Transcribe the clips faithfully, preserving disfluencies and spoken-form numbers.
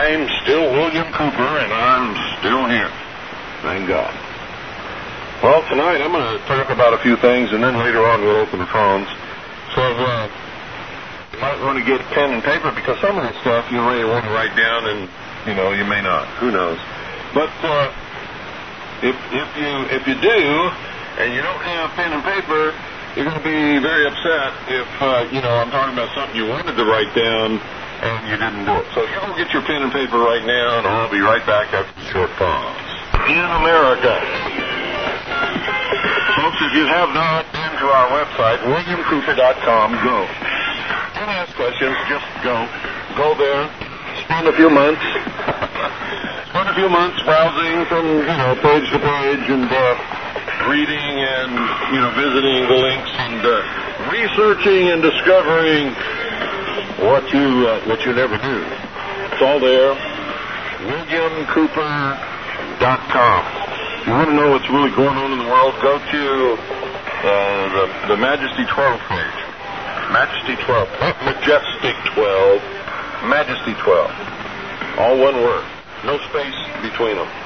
I'm still William Cooper, and I'm still here. Thank God. Well, tonight I'm going to talk about a few things, and then later on we'll open the phones. So uh, you might want to get pen and paper, because some of this stuff you really want to write down, and, you know, you may not. Who knows? But uh, if, if, you, if you do, and you don't have pen and paper, you're going to be very upset if, uh, you know, I'm talking about something you wanted to write down and you didn't do it. So you go get your pen and paper right now, and I'll be right back after a short pause. In America. Folks, if you have not been to our website, william cooper dot com, go. Don't ask questions, just go. Go there, spend a few months. Spend a few months browsing from, you know, page to page and uh, reading and, you know, visiting the links and uh, researching and discovering what you uh, what you never knew. It's all there. william cooper dot com. You want to know what's really going on in the world? Go to uh, the, the Majesty twelve page. Majesty twelve. Not Majestic twelve. Majesty twelve. All one word. No space between them.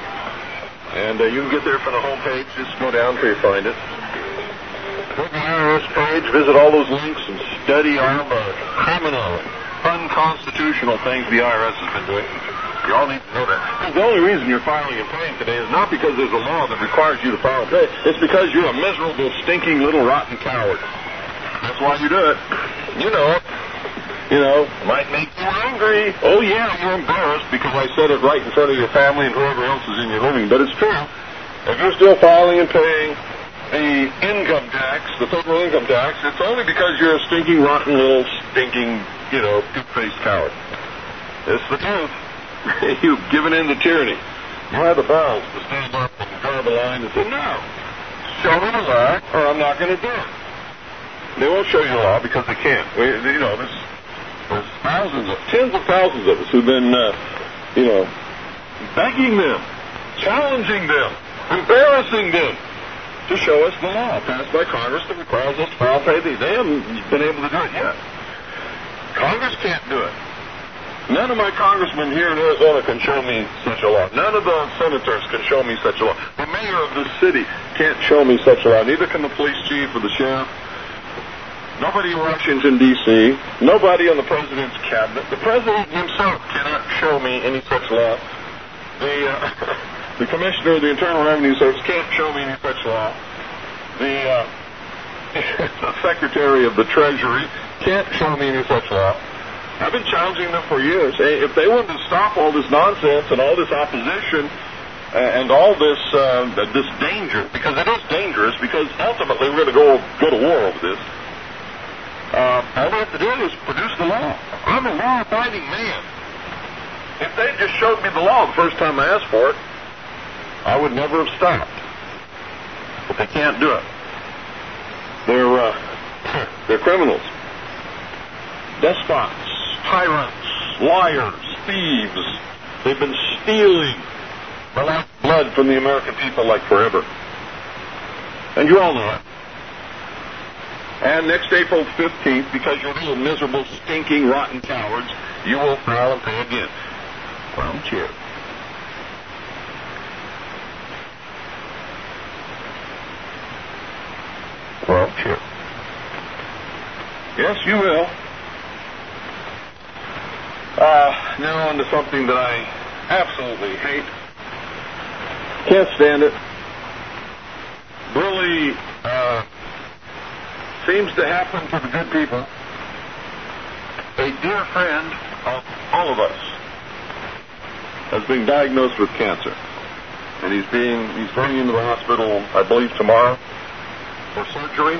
And uh, you can get there from the home page. Just go down till you find it. Go to the I R S page, visit all those links, and study all the criminal, unconstitutional things the I R S has been doing. You all need to know that. The only reason you're filing and paying today is not because there's a law that requires you to file and pay. It's because you're a miserable, stinking, little, rotten coward. That's why you do it. You know it. You know, might make you angry. Oh, yeah, you're embarrassed because I said it right in front of your family and whoever else is in your living. But it's true. If you're still filing and paying the income tax, the federal income tax, it's only because you're a stinking, rotten, little, stinking, you know, poop-faced coward. It's the truth. You've given in to tyranny. You have the balls to stand up and draw the line and say, no, show me the law or I'm not going to do it. They won't show you the law because they can't. We, you know, there's, there's thousands of, tens of thousands of us who've been, uh, you know, begging them, challenging them, embarrassing them to show us the law passed by Congress that requires us to file pay. They haven't been able to do it yet. Congress can't do it. None of my congressmen here in Arizona can show me such a law. None of the senators can show me such a law. The mayor of this city can't show me such a law. Neither can the police chief or the sheriff. Nobody in Washington, D C Nobody on the president's cabinet. The president himself cannot show me any such law. The, uh, the commissioner of the Internal Revenue Service can't show me any such law. The, uh, the secretary of the Treasury can't show me any such law. I've been challenging them for years. If they wanted to stop all this nonsense and all this opposition and all this uh, this danger, because it is dangerous, because ultimately we're going to go go to war over this. Uh, all they have to do is produce the law. I'm a law-abiding man. If they just showed me the law the first time I asked for it, I would never have stopped. But they can't do it. They're uh, they're criminals, despots, tyrants, liars, thieves. They've been stealing the lifeblood from the American people like forever. And you all know it. And next April fifteenth, because you're little miserable, stinking, rotten cowards, you will file and pay again. Well, cheer. Well, cheer. Yes, you will. Uh, now on to something that I absolutely hate. Can't stand it. Really, uh, seems to happen to the good people. A dear friend of all of us has been diagnosed with cancer. And he's being, he's going into the hospital, I believe, tomorrow for surgery.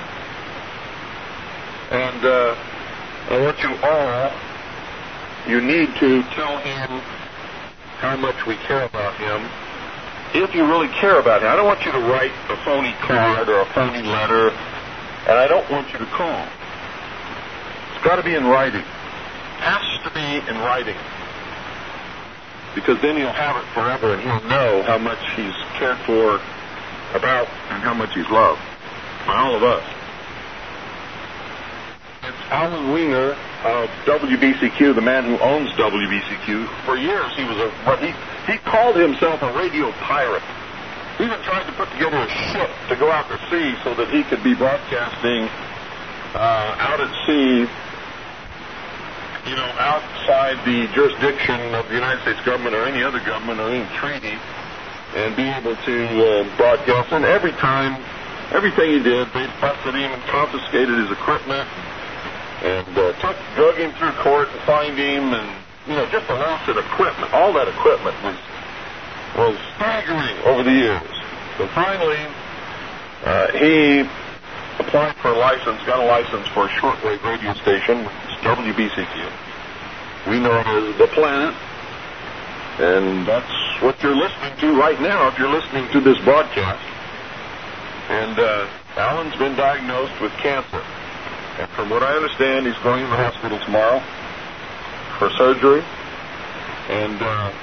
And, uh, I want you all, you need to tell him how much we care about him. If you really care about him, I don't want you to write a phony card or a phony letter, and I don't want you to call. It's got to be in writing. Has to be in writing. Because then he'll have it forever, and he'll know how much he's cared for, about, and how much he's loved by all of us. It's Alan Weiner, of W B C Q, the man who owns W B C Q. For years, he was a what he he called himself a radio pirate. He even tried to put together a ship to go out to sea so that he could be broadcasting uh, out at sea, you know, outside the jurisdiction of the United States government or any other government or any treaty, and be able to uh, broadcast. And every time, everything he did, they busted him and confiscated his equipment and uh, took, drug him through court and fined him, and, you know, just the loss of equipment. All that equipment was was staggering over the years. So finally, uh, he applied for a license, got a license for a shortwave radio station, it's W B C Q. We know it as The Planet, and that's what you're listening to right now if you're listening to this broadcast. And uh, Alan's been diagnosed with cancer. And from what I understand, he's going to the hospital tomorrow for surgery. And uh,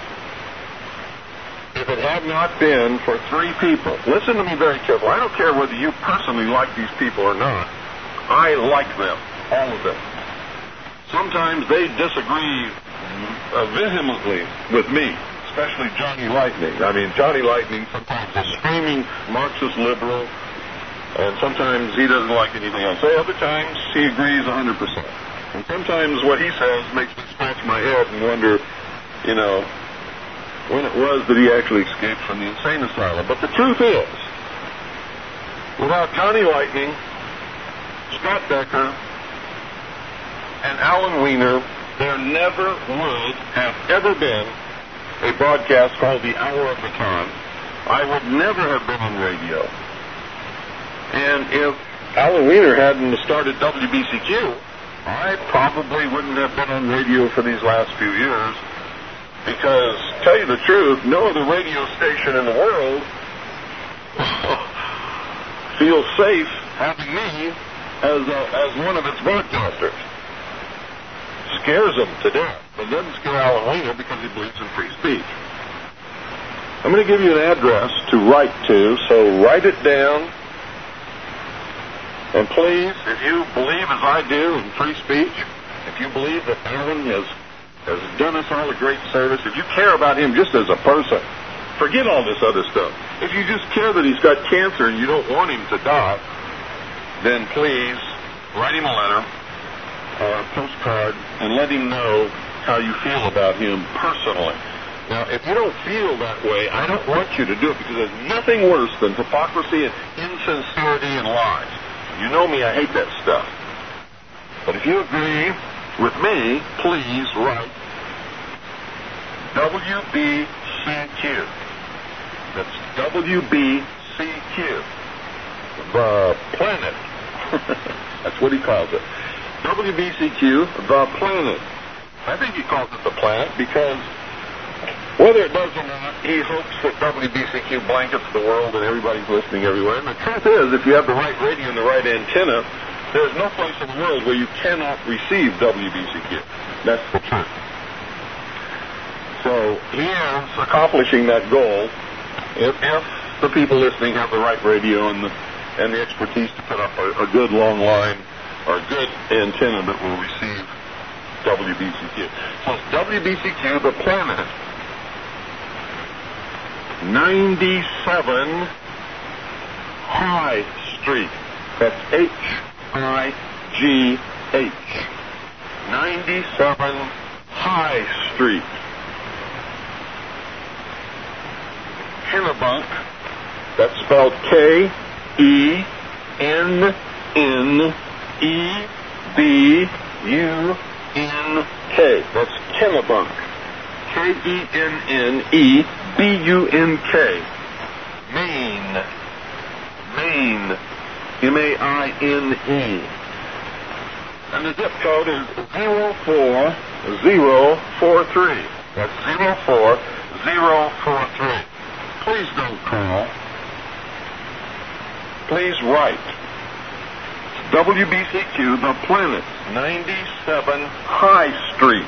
if it had not been for three people, listen to me very carefully. I don't care whether you personally like these people or not. I like them, all of them. Sometimes they disagree uh, vehemently with me, especially Johnny Lightning. I mean, Johnny Lightning sometimes is screaming Marxist liberal, and sometimes he doesn't like anything I say. Other times he agrees one hundred percent. And sometimes what he says makes me scratch my head and wonder, you know, when it was that he actually escaped from the insane asylum. But the truth is, without Johnny Lightning, Scott Becker, and Alan Weiner, there never would have ever been a broadcast called The Hour of the Con. I would never have been on radio. And if Alan Weiner hadn't started W B C Q, I probably wouldn't have been on radio for these last few years. Because, to tell you the truth, no other radio station in the world feels safe having me as a, as one of its broadcasters. Scares them to death. But it doesn't scare Alan Weiner because he believes in free speech. I'm going to give you an address to write to, so write it down. And please, if you believe as I do in free speech, if you believe that Alan has has done us all a great service, if you care about him just as a person, forget all this other stuff. If you just care that he's got cancer and you don't want him to die, then please write him a letter or a postcard and let him know how you feel about him personally. Now, if you don't feel that way, I don't want you to do it, because there's nothing worse than hypocrisy and insincerity and lies. You know me, I hate that stuff. But if you agree with me, please write W B C Q. That's W B C Q. The Planet. That's what he calls it. W B C Q, The Planet. I think he calls it The Planet because whether it does or not, he hopes that W B C Q blankets the world and everybody's listening everywhere. And the truth is, if you have the right radio and the right antenna, there's no place in the world where you cannot receive W B C Q. That's the truth. So he is accomplishing that goal if, if the people listening have the right radio and the, and the expertise to put up a, a good long line or a good antenna that will receive W B C Q. So it's W B C Q, The Planet, ninety-seven High Street. That's H I G H. ninety-seven High Street. Kennebunk. That's spelled K E N N E B U N K. That's Kennebunk. K E N N E B U N K. Maine. Maine. M A I N E. And the zip code is zero four zero four three. That's zero four zero four three. Please don't call. Please write. W B C Q, The Planet, ninety-seven High Street,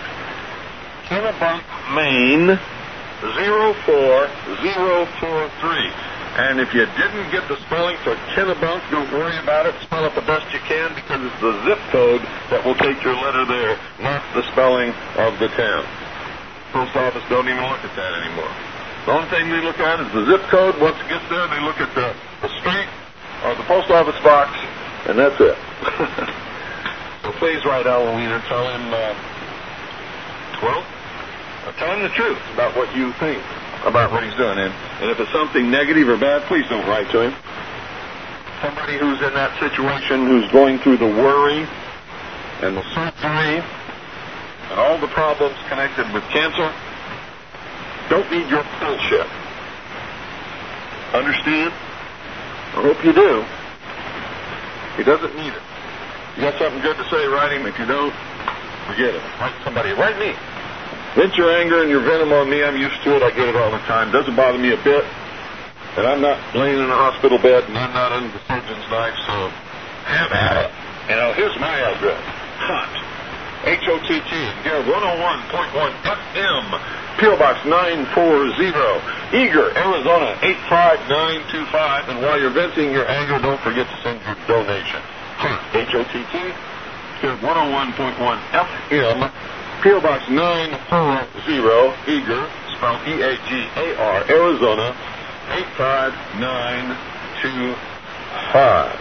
Kennebunk, Maine, zero four zero four three. And if you didn't get the spelling for Kennebunk, don't worry about it. Spell it the best you can, because it's the zip code that will take your letter there, not the spelling of the town. Post office don't even look at that anymore. The only thing they look at is the zip code. Once it gets there, they look at the, the street or the post office box, and that's it. So please write Halloween and tell him, uh, well, tell him the truth about what you think about what he's doing. And, and if it's something negative or bad, please don't write to him. Somebody who's in that situation, who's going through the worry and the surgery and all the problems connected with cancer, don't need your bullshit. Understand? I hope you do. He doesn't need it. You got something good to say, write him. If you don't, forget it. Write somebody. Write me. Vent your anger and your venom on me. I'm used to it. I get it all the time. Doesn't bother me a bit. And I'm not laying in a hospital bed, and I'm not under the surgeon's knife, so have at it. You know, here's my address. Hot. H O T T. Here, one oh one point one F M. P O Box nine forty. Eager, Arizona, eight five nine two five. And while you're venting your anger, don't forget to send your donation. Hot. H O T T. Here, one oh one point one F M. P O Box nine forty, Eager, spelled E A G A R, Arizona, eight five nine two five.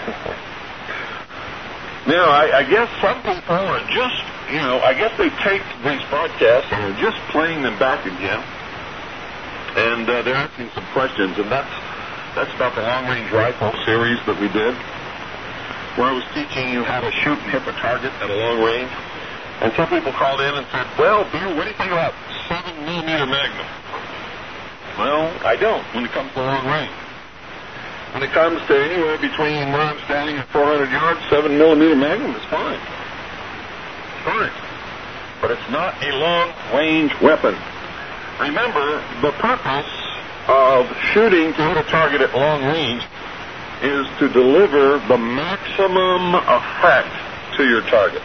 Now, I, I guess some people are just, you know, I guess they take these broadcasts and are just playing them back again, and uh, they're asking some questions, and that's, that's about the long-range rifle series that we did, where I was teaching you how to shoot and hit the target at a long range. And some people called in and said, well, Bill, what do you think about seven millimeter Magnum? Well, I don't when it comes to long range. When it comes to anywhere between where I'm standing at four hundred yards, seven millimeter Magnum is fine. It's fine. But it's not a long-range weapon. Remember, the purpose of shooting to hit a target at long range is to deliver the maximum effect to your target.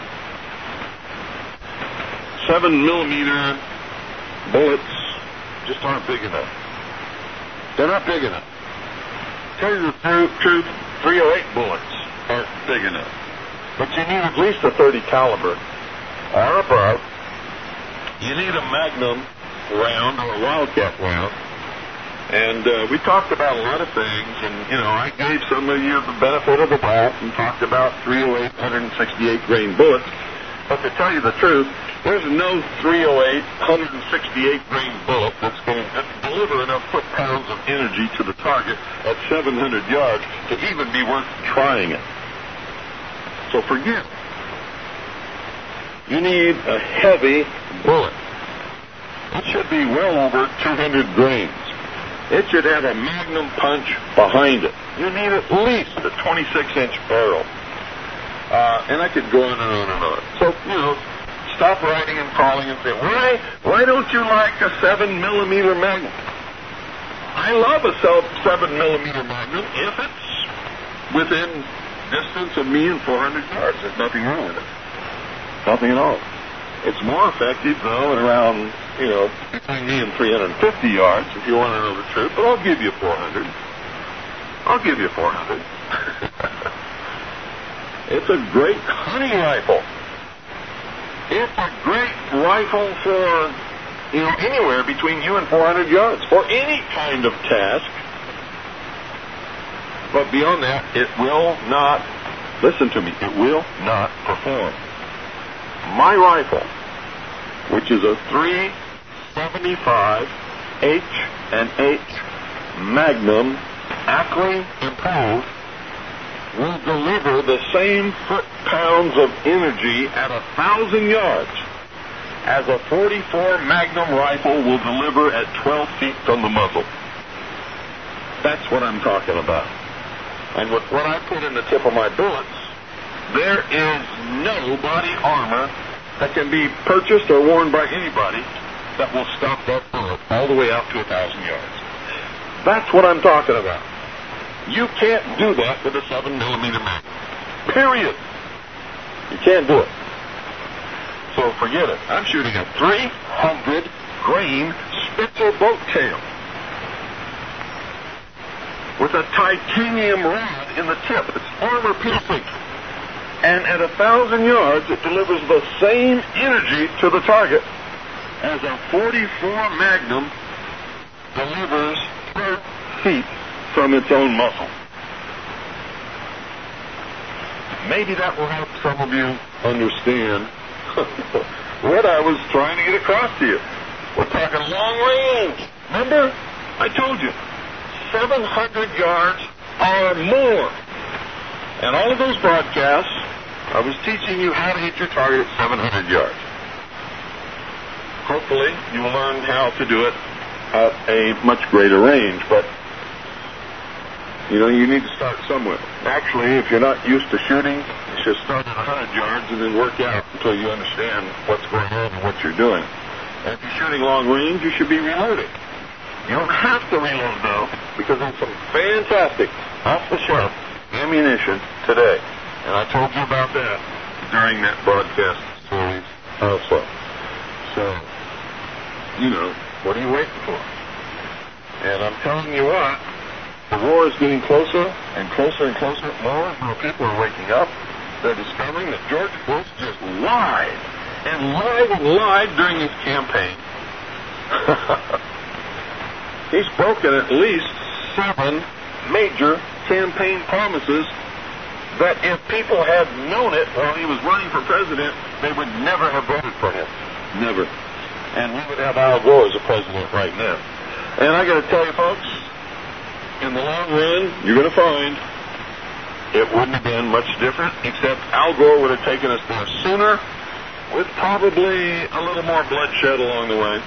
Seven millimeter bullets just aren't big enough. They're not big enough. Tell you the truth, three oh eight bullets aren't big enough. But you need at least a thirty caliber or above. You need a Magnum round or a Wildcat round. And uh, we talked about a lot of things, and, you know, I gave some of you the benefit of the doubt and talked about three oh eight, one sixty-eight grain bullets. But to tell you the truth, there's no three oh eight, one sixty-eight grain bullet that's going to deliver enough foot-pounds of energy to the target at seven hundred yards to even be worth trying it. So forget it. You need a heavy bullet. It should be well over two hundred grains. It should have a magnum punch behind it. You need at least a twenty-six inch barrel. Uh, and I could go on and on and on. So, you know, stop writing and calling and say, why, why don't you like a seven millimeter Magnum? I love a seven millimeter Magnum if it's within distance of me and four hundred yards. There's nothing wrong with it. Nothing at all. It's more effective, though, at around, you know, between me and three hundred fifty yards, if you want to know the truth, but I'll give you four hundred. I'll give you four hundred. It's a great hunting rifle. It's a great rifle for, you know, anywhere between you and four hundred yards, for any kind of task. But beyond that, it will not, listen to me, it will not perform. My rifle, which is a three seventy-five H and H Magnum, Ackley improved, will deliver the same foot-pounds of energy at a thousand yards as a forty-four Magnum rifle will deliver at twelve feet from the muzzle. That's what I'm talking about. And with what I put in the tip of my bullets, there is no body armor that can be purchased or worn by anybody that will stop that bullet all the way out to a thousand yards. That's what I'm talking about. You can't do that with a seven millimeter Magnum. Period. You can't do it. So forget it. I'm shooting a three hundred grain Spitzer boat tail. with a titanium rod in the tip. It's armor piercing. And at a thousand yards, it delivers the same energy to the target as a forty-four Magnum delivers per feet from its own muscle. Maybe that will help some of you understand what I was trying to get across to you. We're talking long range. Remember? I told you. seven hundred yards or more. And all of those broadcasts, I was teaching you how to hit your target at seven hundred yards. Hopefully, you will learn how to do it at a much greater range. But, you know, you need to start somewhere. Actually, if you're not used to shooting, you should start at one hundred yards and then work out until you understand what's going on and what you're doing. And if you're shooting long range, you should be reloading. You don't have to reload, though, because there's some fantastic off-the-shelf ammunition today. And I told you about that during that broadcast series also. So, you know, what are you waiting for? And I'm telling you what, the war is getting closer and closer and closer. More and more people are waking up. They're discovering that George Bush just lied and lied and lied during his campaign. He's broken at least seven major campaign promises that if people had known it while he was running for president, they would never have voted for him. Never. And we would have Al Gore as a president right now. And I got to tell you, folks, in the long run, you're going to find it wouldn't have been much different, except Al Gore would have taken us there sooner, with probably a little more bloodshed along the way.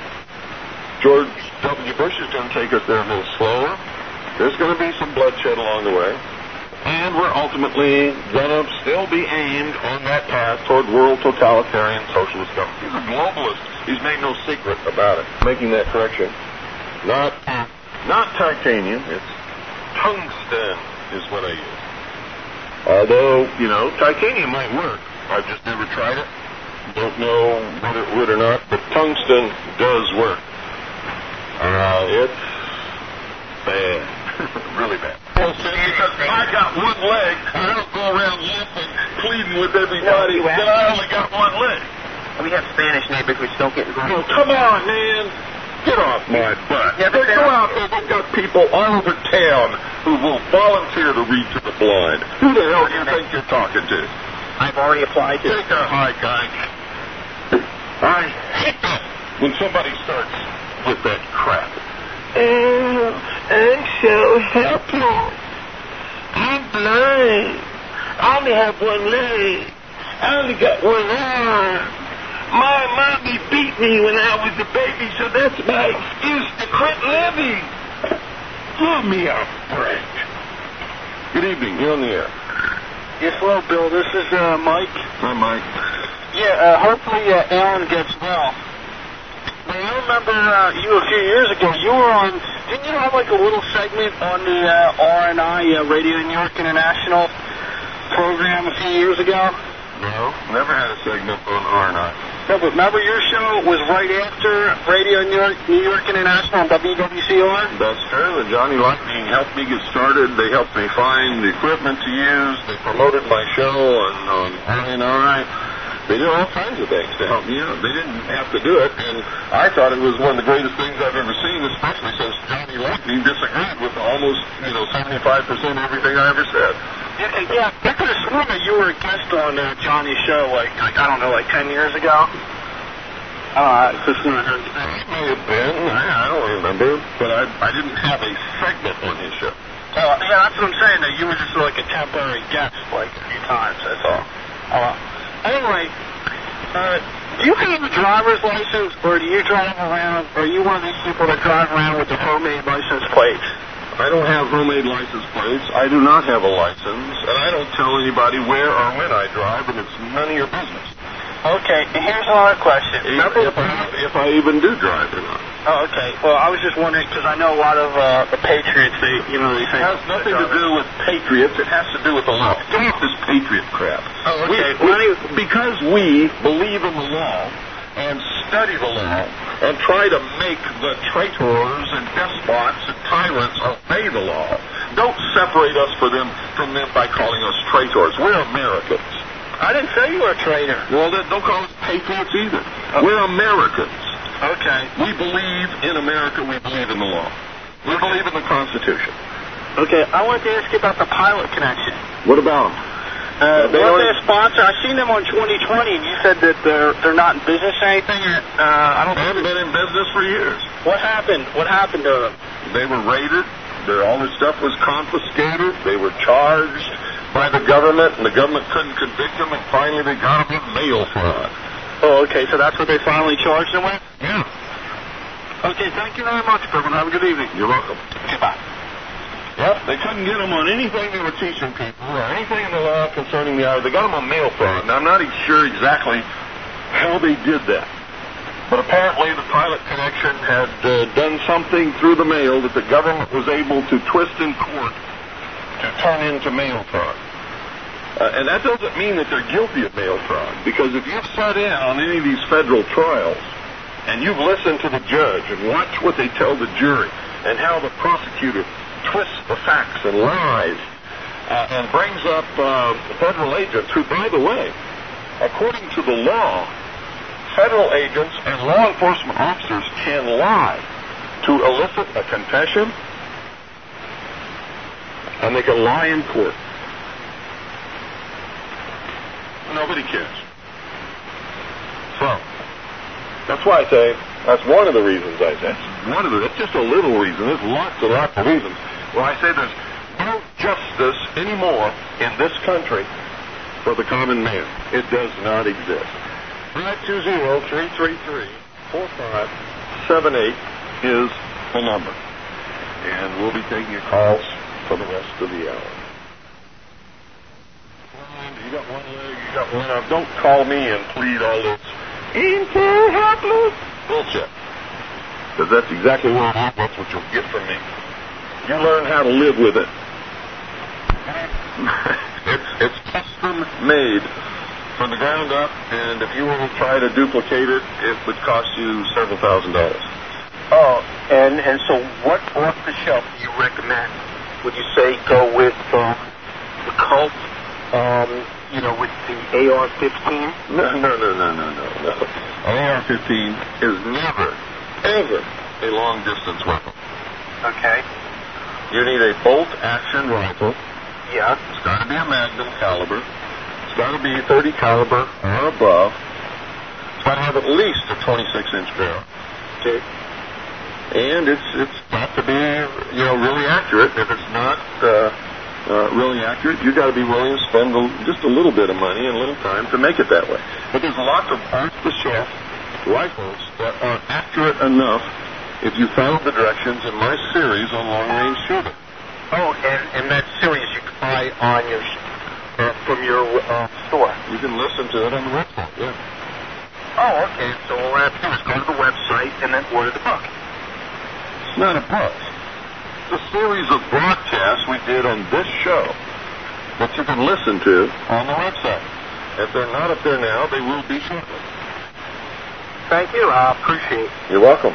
George W. Bush is going to take us there a little slower. There's going to be some bloodshed along the way. And we're ultimately going to still be aimed on that path toward world totalitarian socialist government. He's a globalist. He's made no secret about it. Making that correction. Not, not titanium. It's tungsten is what I use. Although, you know, titanium might work. I've just never tried it. Don't know whether it would or not, but tungsten does work. Uh, it's bad. Really bad. Well, see, because I got one leg, I don't go around limping, pleading with everybody, no, then I only got one leg. We have Spanish neighbors which don't get involved. Oh, come on, man. Get off my butt. Yeah, they go out there, they've got people all over town who will volunteer to read to the blind. Who the hell do you think you're talking to? I've already applied to. Take a hike, guy. I hate that when somebody starts with that crap. Oh, I'm so happy. I'm blind. I only have one leg. I only got one arm. My mommy beat me when I was a baby, so that's my excuse to quit living. Give me a break. Good evening. You're on the air. Yes, hello, Bill. This is uh, Mike. Hi, Mike. Yeah, uh, hopefully uh, Alan gets well. Now, I remember uh, you a few years ago, you were on, didn't you have like a little segment on the uh, R N I, uh, Radio New York International program a few years ago? No, never had a segment on R N I. No, but remember your show was right after Radio New York, New York International on W W C R? That's true. And Johnny Lightning helped me get started. They helped me find the equipment to use. They promoted my show on, on R N I. They did all kinds of things to help me out. They didn't have to do it, and I thought it was one of the greatest things I've ever seen, especially since Johnny Lightning disagreed with almost, you know, seventy-five percent of everything I ever said. Yeah, yeah, I could have sworn that you were a guest on uh, Johnny's show, like, like, I don't know, like ten years ago. Uh, I may have been. I, I don't remember, but I, I didn't have a segment on his show. Oh, yeah, that's what I'm saying, that you were just like a temporary guest, like, a few times, that's all. Oh, anyway, uh, do you have a driver's license, or do you drive around, or are you one of these people that drive around with the homemade license plates? I don't have homemade license plates. I do not have a license, and I don't tell anybody where or when I drive, and it's none of your business. Okay, and here's another question. If, if, I, if I even do drive or not. Oh, okay. Well, I was just wondering, because I know a lot of uh, the patriots, they, you know, they think... It has nothing to do with patriots. It has to do with the law. Stop this patriot crap. Oh, okay. We, we, because we believe in the law and study the law and try to make the traitors and despots and tyrants obey the law. Don't separate us for them, from them by calling us traitors. We're Americans. I didn't say you were a traitor. Well, then don't call us patriots either. Okay. We're Americans. Okay. We believe in America. We believe in the law. We believe in the Constitution. Okay, I wanted to ask you about the Pilot Connection. What about them? Uh, they weren't they a sponsor? I seen them on twenty twenty, and you said that they're they're not in business or anything. Uh, I don't. They haven't been in business for years. What happened? What happened to them? They were raided. Their, all their stuff was confiscated. They were charged by the government, and the government couldn't convict them. And finally, they got them with mail fraud. Oh, okay. So that's what they finally charged them with. Yeah. Okay. Thank you very much, Bill. Have a good evening. You're welcome. Goodbye. Yep, they couldn't get them on anything they were teaching people or anything in the law concerning the hour. They got them on mail fraud. Now, I'm not sure exactly how they did that. But apparently the Pilot Connection had uh, done something through the mail that the government was able to twist in court to turn into mail fraud. Uh, and that doesn't mean that they're guilty of mail fraud, because if you've sat in on any of these federal trials and you've listened to the judge and watched what they tell the jury and how the prosecutor twists the facts and lies uh, and brings up uh, federal agents who, by the way, according to the law, federal agents and law enforcement officers can lie to elicit a confession, and they can lie in court. Nobody cares. So, that's why I say, that's one of the reasons I say. One of the, it's just a little reason. There's lots and lots of reasons. Well, I say there's no justice anymore in this country for the common man. It does not exist. five two zero, three three three, four five seven eight is the number. And we'll be taking your calls for the rest of the hour. You got one leg, you got one arm. Don't call me and plead all this "I'm helpless" bullshit. Because that's exactly what I want. That's what you'll get from me. You learn how to live with it. it's, it's custom made from the ground up, and if you were to try to duplicate it, it would cost you several thousand dollars. Oh, and and so what off the shelf do you recommend? Would you say go with um, the Colt, um, you know, with the A R fifteen? No, no, no, no, no, no, no. A R fifteen is never, ever a long-distance weapon. Okay. You need a bolt-action rifle. Yeah. It's got to be a Magnum caliber. It's got to be thirty caliber or above. It's got to have at least a twenty-six inch barrel. Okay. And it's it's got to be, you know, really accurate. If it's not uh, uh, really accurate, you've got to be willing to spend a, just a little bit of money and a little time to make it that way. But there's lots of off-the-shelf rifles that are accurate enough if you follow the directions in my series on long-range shooting. Oh, and, and that series you can buy on your uh, from your uh, store. You can listen to it on the website, yeah. Oh, okay. So all I have to do is go to the website and then order the book. It's not a book. It's a series of broadcasts we did on this show that you can listen to on the website. If they're not up there now, they will be shortly. Thank you. I appreciate it. You're welcome.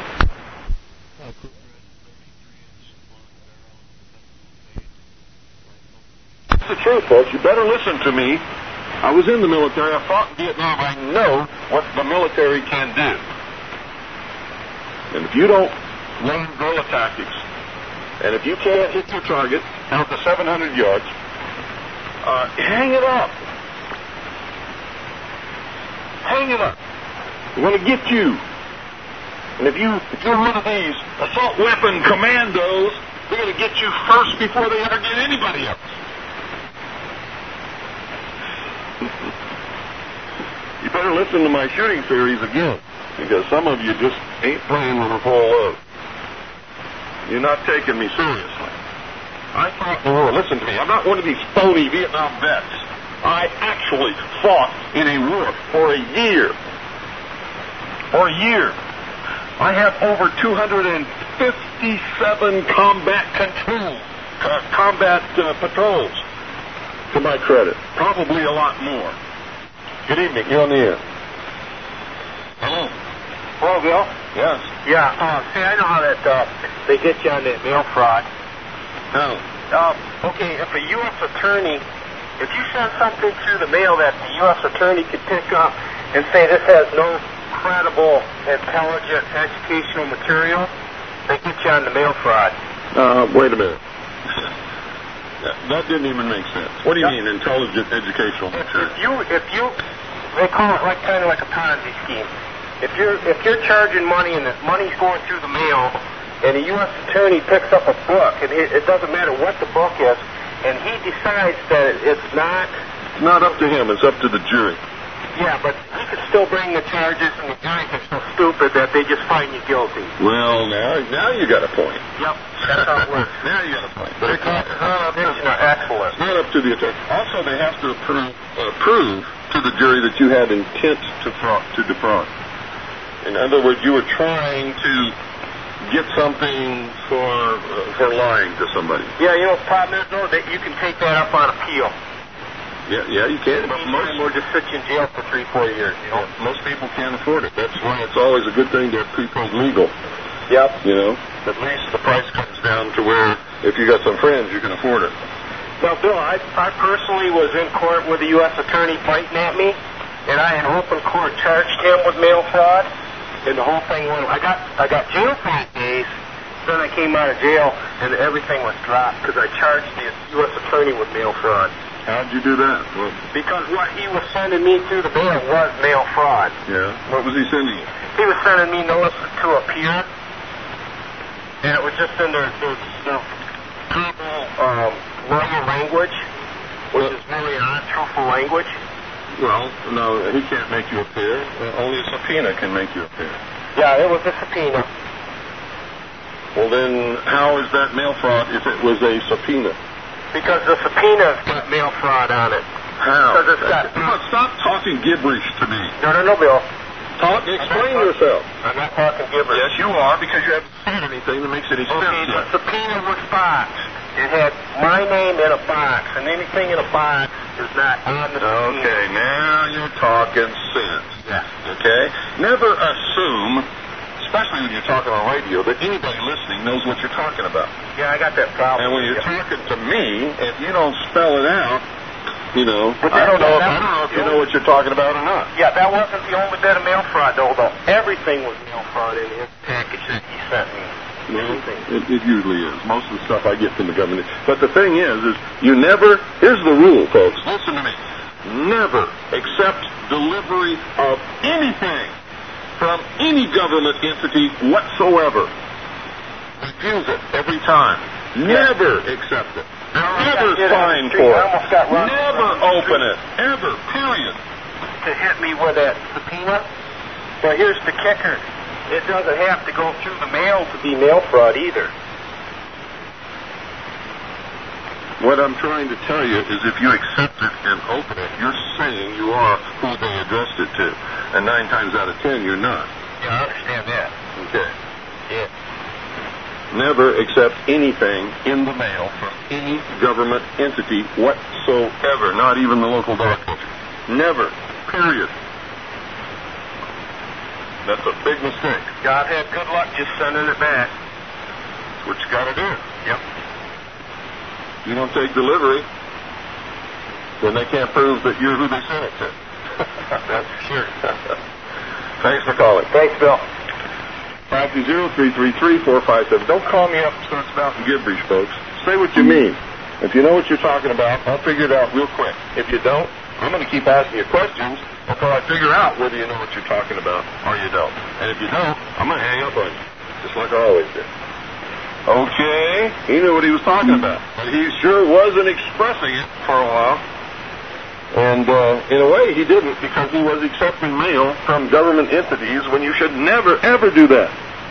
That's the truth, folks. You better listen to me. I was in the military. I fought in Vietnam. I know what the military can do. And if you don't learn guerrilla tactics, and if you can't hit your target out to seven hundred yards, uh, hang it up. Hang it up. We want to get you. And if you if you're one of these assault weapon commandos, they're going to get you first before they ever get anybody else. You better listen to my shooting series again, because some of you just ain't playing with a full load. You're not taking me seriously. I fought in the war. Listen to me. I'm not one of these phony Vietnam vets. I actually fought in a war for a year. For a year. I have over two hundred fifty-seven combat control, uh, combat uh, patrols to my credit. Probably a lot more. Good evening. You're on the air. Hello. Hello, Bill? Yes. Yeah, uh, see, I know how that, uh, they get you on that mail fraud. No. Uh, okay, if a U S attorney, if you send something through the mail that the U S attorney could pick up and say this has no credible, intelligent, educational material, they get you on the mail fraud. Uh, wait a minute. That didn't even make sense. What do you mean, intelligent educational If, material? if you, if you, they call it like kind of like a Ponzi scheme. If you're, if you're charging money and the money's going through the mail, and a U S attorney picks up a book, and it, it doesn't matter what the book is, and he decides that it's not... It's not up to him. It's up to the jury. Yeah, but he can still bring the charges, and the jury is so stupid that they just find you guilty. Well, now now you got a point. Yep, that's how it works. Now you got a point. But it's not, It's not up to the excellent. it's not up to the attorney. Also, they have to approve, uh, prove to the jury that you had intent to fraud, to defraud. In other words, you were trying to get something for uh, for lying to somebody. Yeah, you know, the problem is, though, that you can take that up on appeal. Yeah, yeah, you can. But most Or just sit you in jail for three, four years, you know? yeah, most people can't afford it. That's why it's always a good thing to have pre-approved legal. Yep. You know, at least the price comes down to where if you got some friends, you can afford it. Now, Bill, I, I personally was in court with a U S attorney fighting at me, and I, in open court, charged him with mail fraud, and the whole thing went. I got I got jail for eight days. Then I came out of jail, and everything was dropped because I charged the U S attorney with mail fraud. How'd you do that? Well, Because what he was sending me through the mail was mail fraud. yeah. What was he sending you? He was sending me notices to appear, and it was just in their, their, their verbal um, lawyer language, which is really untruthful language. Well, no, he can't make you appear. Uh, only a subpoena can make you appear. Yeah, it was a subpoena. Well, then how is that mail fraud if it was a subpoena? Because the subpoena's got mail fraud on it. How? Because it's got... Now, stop talking gibberish to me. No, no, no, Bill. Talk. Explain yourself. I'm not talking gibberish. Yes, you are, because you haven't said anything that makes any sense Okay, the yet. subpoena was boxed. It had my name in a box, and anything in a box is not on the subpoena. Okay, now you're talking sense. Yeah. Okay? Never assume, especially when you're talking on radio, that anybody listening knows what you're talking about. Yeah, I got that problem. And when you're Yeah. talking to me, if you don't spell it out, you know, But I don't know, if, that- I don't know if you know what you're talking about or not. Yeah, that wasn't the only bit of mail fraud, though, though. Everything was mail fraud in his package that he sent me. Well, it, it usually is. Most of the stuff I get from the government. But the thing is, is you never, here's the rule, folks. Listen to me. Never accept delivery of anything from any government entity whatsoever. Refuse it every time. Never accept it. Never sign for it. Never open it. Ever. Period. To hit me with that subpoena. But here's the kicker. It doesn't have to go through the mail to be mail fraud either. What I'm trying to tell you is if you accept it and open it, you're saying you are who they addressed it to. And nine times out of ten, you're not. Yeah, I understand that. Okay. Yeah. Never accept anything in the mail from any government entity whatsoever, not even the local doctor. Never. Period. That's a big mistake. Yeah, I've had good luck just sending it back. That's what you got to do. Yep. You don't take delivery, then they can't prove that you're who they sent it to. That's for sure. Thanks for calling. Thanks, Bill. five two zero, three three three, four five seven. Don't call me up and start spouting gibberish, folks. Say what you mean. If you know what you're talking about, I'll figure it out real quick. If you don't, I'm going to keep asking you questions until I figure out whether you know what you're talking about or you don't. And if you don't, I'm going to hang up on you, just like I always do. Okay, he knew what he was talking about, but he sure wasn't expressing it for a while. And uh, in a way, he didn't, because he was accepting mail from government entities when you should never, ever do that.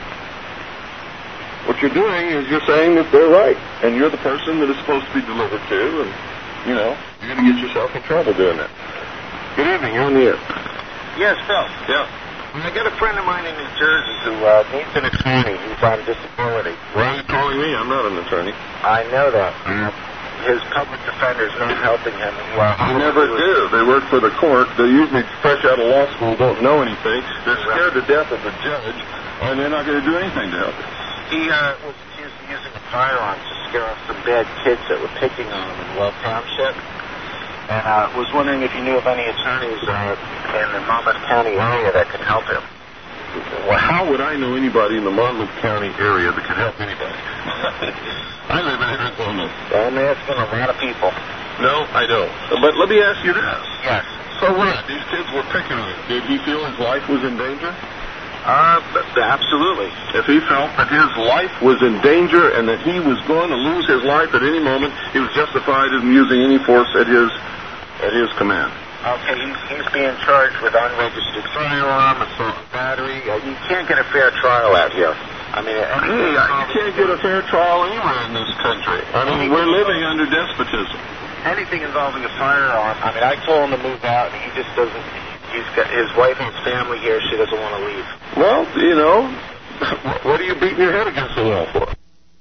What you're doing is you're saying that they're right, and you're the person that is supposed to be delivered to, and, you know, you're going to get yourself in trouble doing that. Good evening, you're on the air. Yes, Bill. Yeah. I got a friend of mine in New Jersey who uh, needs an attorney who's on disability. Why are you calling me? I'm not an attorney. I know that. his public defenders not helping him. Well, They never do. They work for the court. They're usually fresh out of law school, don't know anything. They're scared to death of the judge, and they're not going to do anything to help him. He uh, was accused of using a firearm to scare off some bad kids that were picking on him in Love Township. And I uh, was wondering if you knew of any attorneys uh, in the Monmouth County area that could help him. Well, how would I know anybody in the Monmouth County area that can help anybody? I live in Arizona. I'm asking a lot of people. No, I don't. But let me ask you this. Yes. So what? These kids were picking on him. Did he feel his life was in danger? Uh, absolutely. If he felt that his life was in danger and that he was going to lose his life at any moment, he was justified in using any force at his at his command. Okay, he's, he's being charged with unregistered firearm, assault, battery. Uh, you can't get a fair trial out here. I mean, hey, you can't get a fair trial anywhere in this country. I mean, we're living under despotism. Anything involving a firearm. I mean, I told him to move out, and he just doesn't. He's got his wife and his family here. She doesn't want to leave. Well, you know, what are you beating your head against the wall for?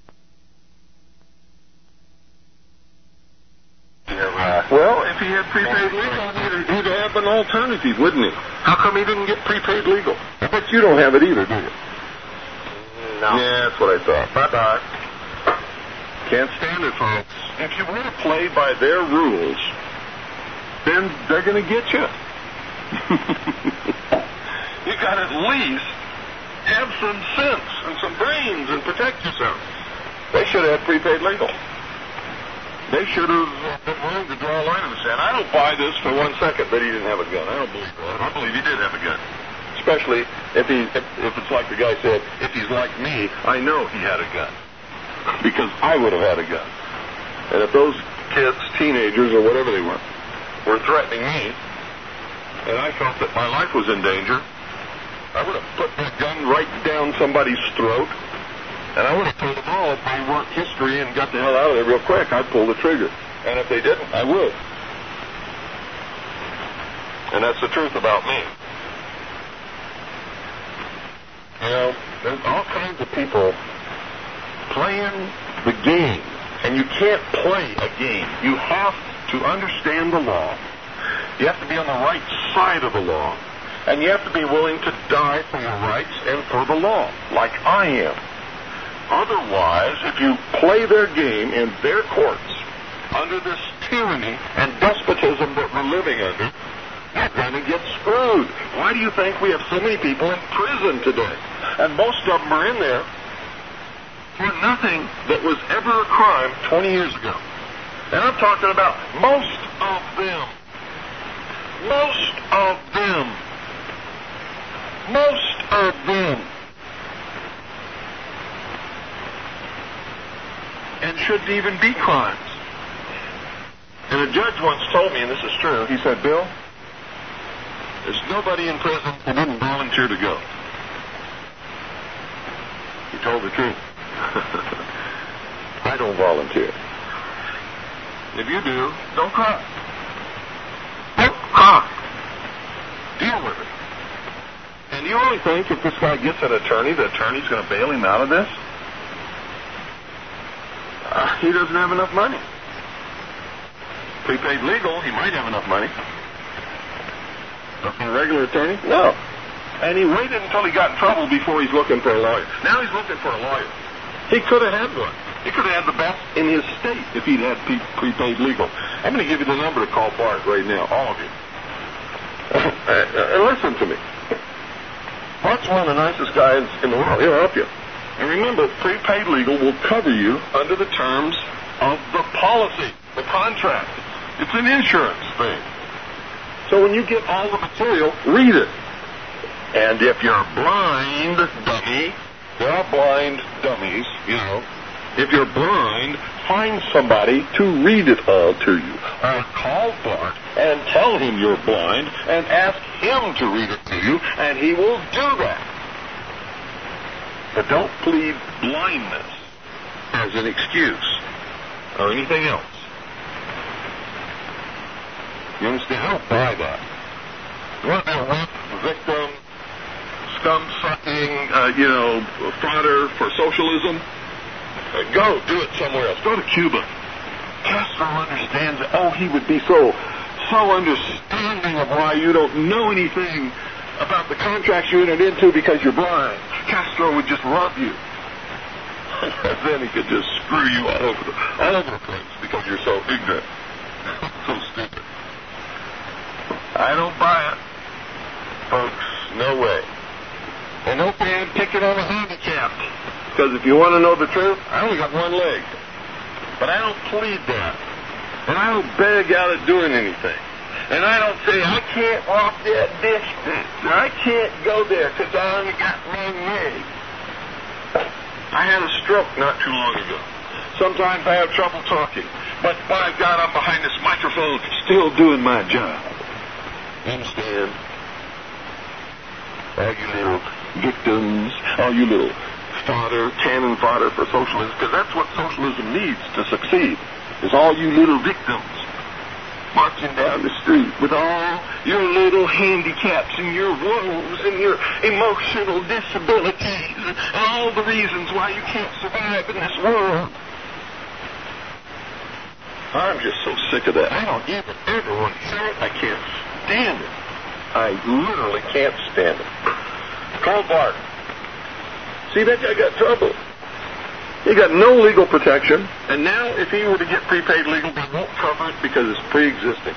Uh, well, if he had prepaid legal, he'd, he'd have an alternative, wouldn't he? How come he didn't get prepaid legal? I bet you don't have it either, do you? No. Yeah, that's what I thought. Bye-bye. Can't stand it, folks. If you want to play by their rules, then they're going to get you. You got to at least have some sense and some brains and protect yourself. They should have had prepaid legal. They should have been willing to draw a line in the sand. I don't buy this for one second that he didn't have a gun. I don't believe that. I believe he did have a gun. Especially if he, if, if it's like the guy said, if he's like me, I know he had a gun. Because I would have had a gun. And if those kids, teenagers, or whatever they were, were threatening me, and I felt that my life was in danger, I would have put that gun right down somebody's throat. And I would have told them all, if they weren't history and got the hell out of there real quick, I'd pull the trigger. And if they didn't, I would. And that's the truth about me. You know, there's all kinds of people playing the game. And you can't play a game. You have to understand the law. You have to be on the right side of the law. And you have to be willing to die for your rights and for the law, like I am. Otherwise, if you play their game in their courts under this tyranny and despotism that we're living under, you're going to get screwed. Why do you think we have so many people in prison today? And most of them are in there for nothing that was ever a crime twenty years ago. And I'm talking about most of them. Most of them. Most of them. And shouldn't even be crimes. And a judge once told me, and this is true, he said, Bill, there's nobody in prison who didn't volunteer to go. He told the truth. I don't volunteer. If you do, don't cry. Don't cry. Deal with it. And you only think if this guy gets an attorney, the attorney's going to bail him out of this? Uh, he doesn't have enough money. Prepaid legal, he might have enough money. But for a regular attorney, no. And he waited until he got in trouble before he's looking for a lawyer. Now he's looking for a lawyer. He could have had one. He could have had the best in his state if he'd had pre- prepaid legal. I'm going to give you the number to call Bart right now, all of you. And listen to me. Bart's one of the nicest guys in the world. He'll help you. And remember, prepaid legal will cover you under the terms of the policy, the contract. It's an insurance thing. So when you get all the material, read it. And if you're blind, dummy, there are blind dummies, you know. If you're blind, find somebody to read it all to you. Or call Bart and tell him you're blind and ask him to read it to you, and he will do that. But don't plead blindness as an excuse or anything else. You understand? I don't buy that. You want to be a wimp, victim, scum-sucking, uh, you know, fodder for socialism? Uh, go do it somewhere else. Go to Cuba. Castro understands it. Oh, he would be so, so understanding of why you don't know anything about the contracts you entered into because you're blind. Castro would just love you. And then he could just screw you all over the, all over the place because you're so ignorant. So stupid. I don't buy it. Folks, no way. And no fan picking on the handicapped. Because if you want to know the truth, I only got one leg. But I don't plead that. And I don't beg out of doing anything. And I don't say, I can't walk that distance. Or I can't go there because I only got one leg. I had a stroke not too long ago. Sometimes I have trouble talking. But by God, I'm behind this microphone still doing my job. You understand? All you little victims, all you little fodder, cannon fodder for socialism, because that's what socialism needs to succeed, is all you little victims marching down the street with all your little handicaps and your woes and your emotional disabilities and all the reasons why you can't survive in this world. I'm just so sick of that. I don't even ever want to hear it. I can't stand it. I literally can't stand it. Karl Barth. See, that guy got trouble. He got no legal protection, and now if he were to get prepaid legal, they won't cover it because it's pre-existing.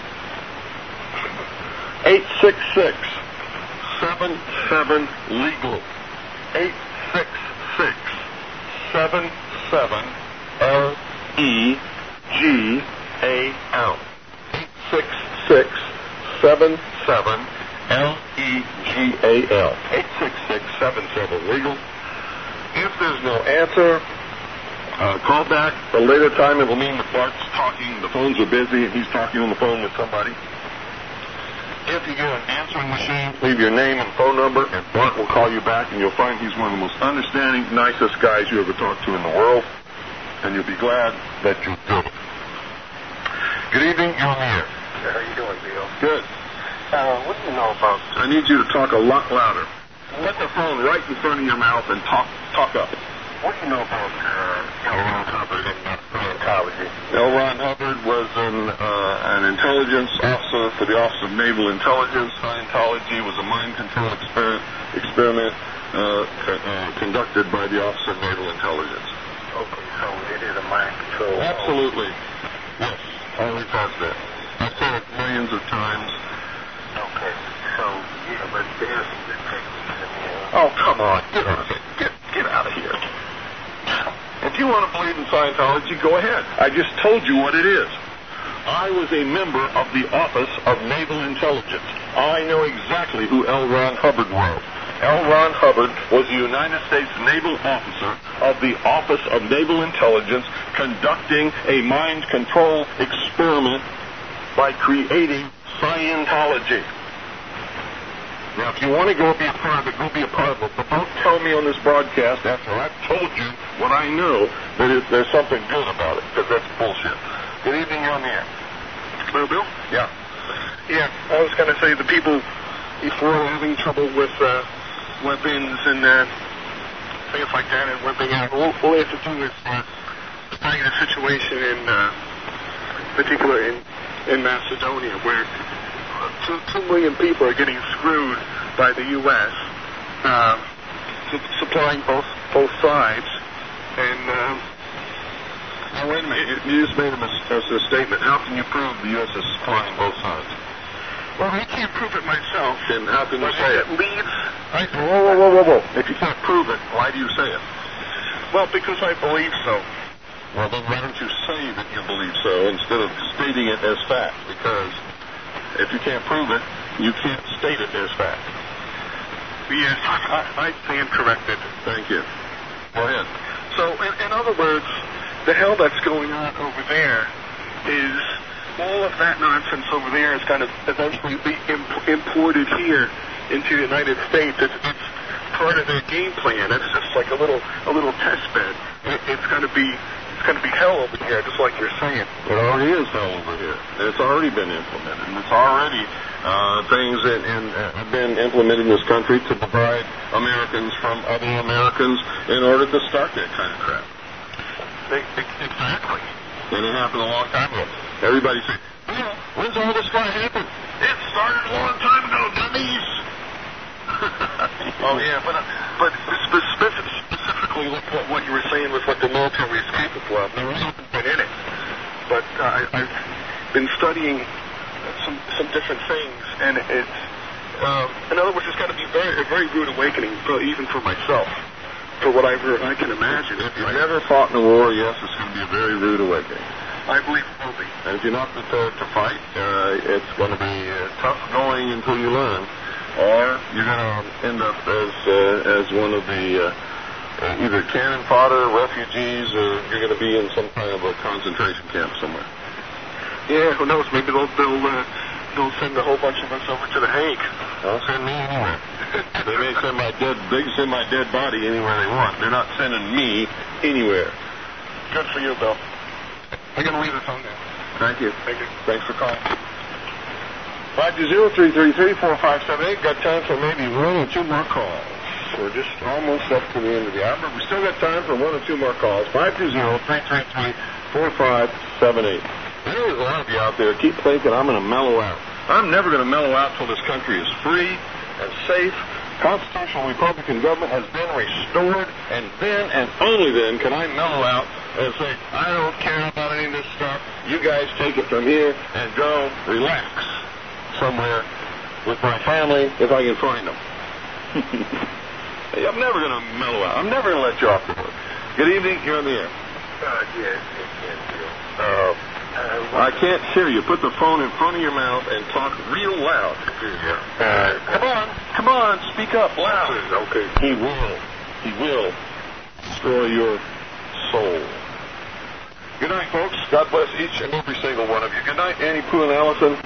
eight six six, seven seven, legal. eight six six, seven seven, L E G A L. eight six six, seven seven, L E G A L. eight six six, seven seven, legal. If there's no answer, Uh, call back at a later time. It will mean that Bart's talking, the phones are busy, and he's talking on the phone with somebody. If you get an answering machine, leave your name and phone number, and Bart will call you back, and you'll find he's one of the most understanding, nicest guys you ever talked to in the world, and you'll be glad that you did it. Good evening, you're on the air. How are you doing, Bill? Good. Uh, what do you know about... I need you to talk a lot louder. Put the phone right in front of your mouth and talk talk up. What do you know about uh, L. Ron Hubbard and Scientology? L. Ron Hubbard was an, uh, an intelligence officer for the Office of Naval Intelligence. Scientology was a mind control exper- experiment uh, co- uh, conducted by the Office of Naval Intelligence. Okay, so it is a mind control. Absolutely. Yes, always has been. I've said it millions of times. Okay, so, yeah, but there's the techniques in there. Oh, come on. Get out of here. Get, get out of here. If you want to believe in Scientology, go ahead. I just told you what it is. I was a member of the Office of Naval Intelligence. I know exactly who L. Ron Hubbard was. L. Ron Hubbard was a United States naval officer of the Office of Naval Intelligence conducting a mind control experiment by creating Scientology. Now, if you want to go be a part of it, go be a part of it. But don't tell me on this broadcast after I've told you what I know that is, there's something good about it, because that's bullshit. Good evening, you're on the air. Hello, Bill? Yeah. Yeah, I was going to say the people before having trouble with uh, weapons and uh, things like that and weapon out, all, all they have to do is uh, study the situation in uh, particular in, in Macedonia, where Two, two million people are getting screwed by the U S Uh, su- supplying both both sides, and um, now wait a minute. You just made a, mis- a statement. How can you prove the U S is supplying both sides? well, I can't prove it myself. Then how can you But say it it? leads. I, Whoa, whoa, whoa, whoa, whoa! If you can't prove it, why do you say it? well, because I believe so. Well, then why don't you say that you believe so instead of stating it as fact? Because if you can't prove it, you can't state it as fact. Yes, I, I stand corrected. Thank you. Go ahead. So, in, in other words, the hell that's going on over there is all of that nonsense over there is going to eventually be imp- imported here into the United States. It's, it's part of their game plan. It's just like a little a little test bed. It, it's going to be it's going to be hell over here, just like you're saying. It already is hell over here. And it's already been implemented. And it's already uh, things that in, uh, have been implemented in this country to divide Americans from other Americans in order to start that kind of crap. They, they, exactly. And it happened a long time ago. Everybody said, well, when's all this going to happen? It started a long time ago, dummies. Oh, yeah, but, uh, but specific, specifically what, what, what you were saying was what the military is capable of. There hasn't been in it. But uh, I, I've been studying some some different things, and it's, um, in other words, it's got to be very, a very rude awakening, for, even for myself, for what I've heard. I can imagine. If you've never fought in a war, yes, it's going to be a very rude awakening. I believe it will be. And if you're not prepared to fight, uh, it's going to be uh, tough going until you learn, or you're going to end up as uh, as one of the uh, uh, either cannon fodder, refugees, or you're going to be in some kind of a concentration camp somewhere. Yeah, who knows? Maybe they'll they'll uh, they'll send a whole bunch of us over to the Hague. They'll send me anywhere. They may send my dead. They can send my dead body anywhere they want. They're not sending me anywhere. Good for you, Bill. I'm going to leave the phone now. Thank you. Thank you. Thanks for calling. five two zero, three three three, four five seven eight. Got time for maybe one or two more calls. We're just almost up to the end of the hour, but we still got time for one or two more calls. five two zero, three three three, four five seven eight. There's a lot of you out there keep thinking I'm going to mellow out. I'm never going to mellow out till this country is free and safe. Constitutional Republican government has been restored, and then and only then can I mellow out and say, I don't care about any of this stuff. You guys take it from here and go relax somewhere with my family if I can find them. I'm never going to mellow out. I'm never going to let you off the hook. Good evening. You're on the air. Uh, yes, yes, yes, Bill. Uh, I can't hear you. Put the phone in front of your mouth and talk real loud. Uh, come on. Come on. Speak up loud. Okay. He will. He will destroy your soul. Good night, folks. God bless each and every single one of you. Good night, Annie, Pooh, and Allison.